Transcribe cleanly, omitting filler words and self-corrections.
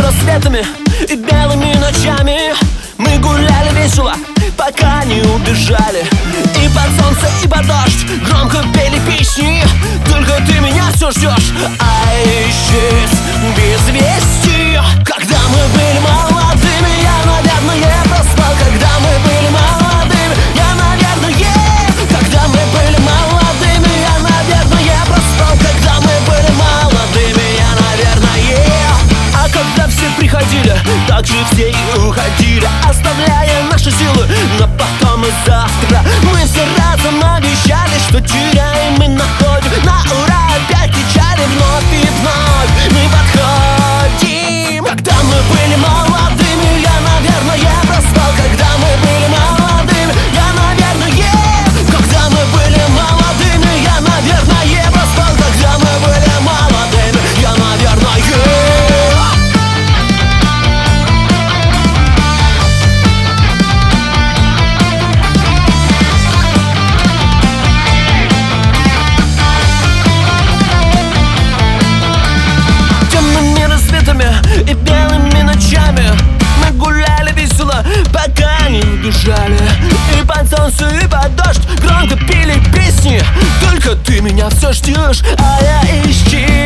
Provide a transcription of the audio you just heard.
рассветами и белыми ночами мы гуляли весело, пока не убежали. И под солнце, и под дождь громко пели песни. Только ты меня все ждешь, а исчез без вести. Когда мы были молодыми, я, наверное, проспал. Когда мы были молодыми, я, наверное. Когда мы были молодыми, я, наверное, проспал. Когда мы были молодыми, я, наверное. А когда все приходили, так же все и уходили, оставляя наши силы на потом и завтра. Мы все разом обещали, что теряем мы находим. На ура опять кричали вновь и вновь. Мы подходим. Когда мы были молодыми, я, наверное, проспал. Когда мы были молодыми, я, наверное. Когда мы были молодыми, я, наверное, проспал. Когда мы были молодыми, я, наверное. И белыми ночами мы гуляли весело, пока не убежали. И под солнце, и под дождь громко пели песни. Только ты меня все ждешь, а я исчез.